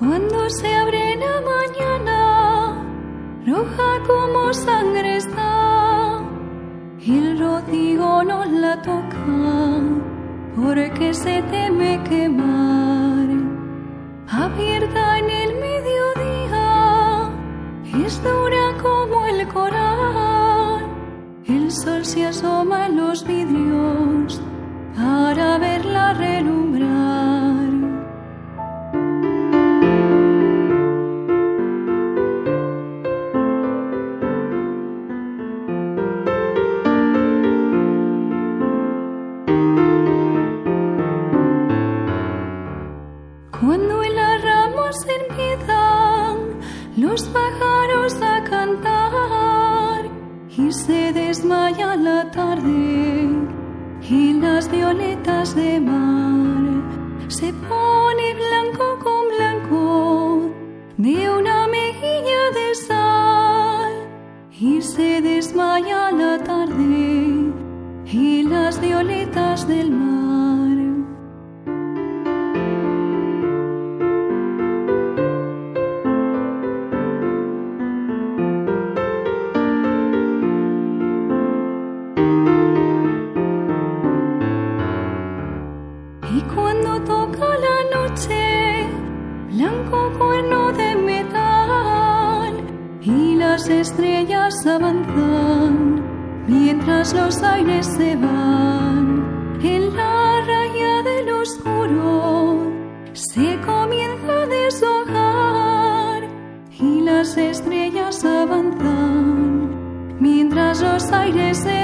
Cuando se abre la mañana, roja como sangre está, y el rocío no la toca, porque se teme quemar. Abierta en el mediodía, es dura como el coral. El sol se asoma en los vidrios para verla relumbrar. Cuando en las ramas empiezan los pájaros a cantar y se desmaya la tarde y las violetas de mar, se pone blanco con blanco de una mejilla de sal y se desmaya la tarde y las violetas del mar. Y cuando toca la noche, blanco cuerno de metal, y las estrellas avanzan mientras los aires se van. En la raya del oscuro se comienza a deshojar, y las estrellas avanzan mientras los aires se